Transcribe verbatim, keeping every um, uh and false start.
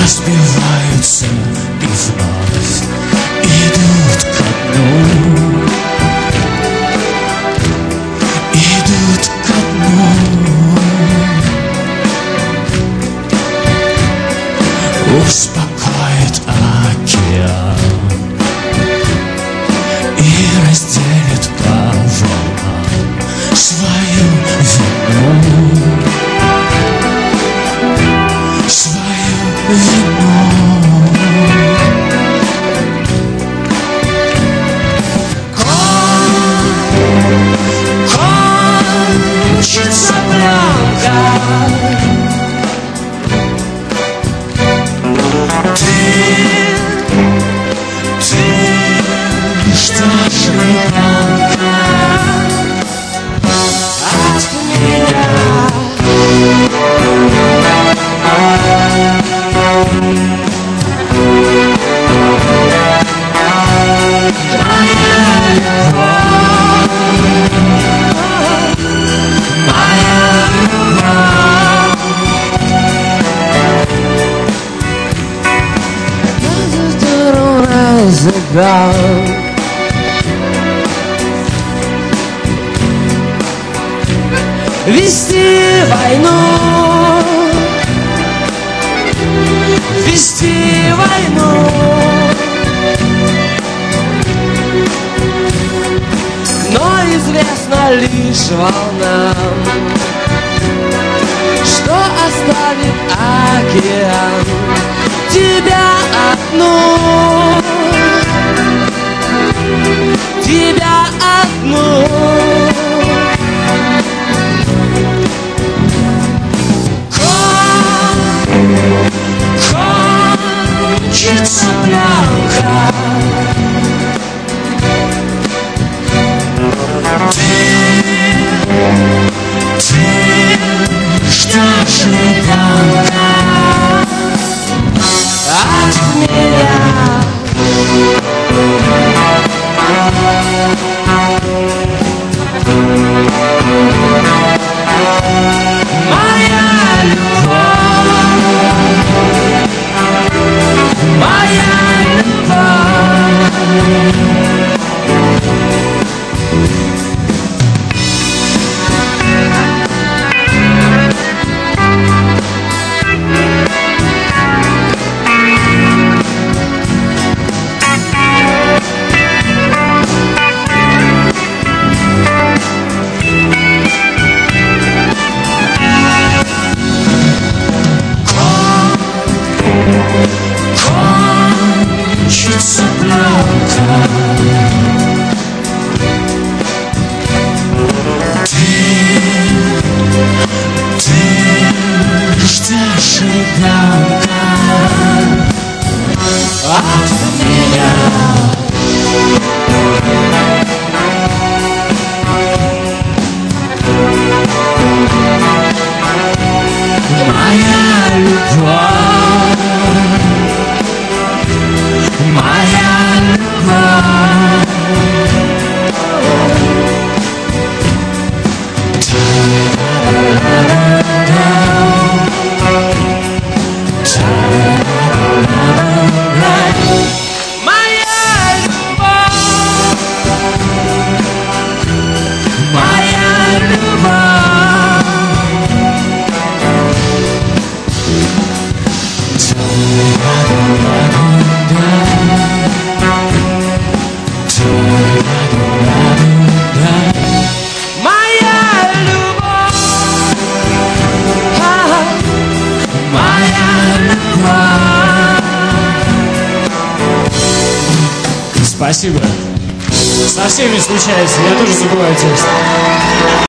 разбиваются и вновь идут ко дну, идут ко дну. Успокоит океан и разделит по волнам свою вину, свою вину. Кончится пленка, ты, ты ждешь ребенка от меня. Моя любовь, моя любовь. Вести войну, вести войну, но известно лишь волнам, что оставит океан тебя одну, тебя одну. Кончится пленка, ты, ты ждешь ребенка от меня. Моя любовь, моя любовь. Кончится пленка, ты, ты ждешь ребенка от меня. Моя любовь, моя любовь. Спасибо. Со всеми случается, я тоже забываю текст.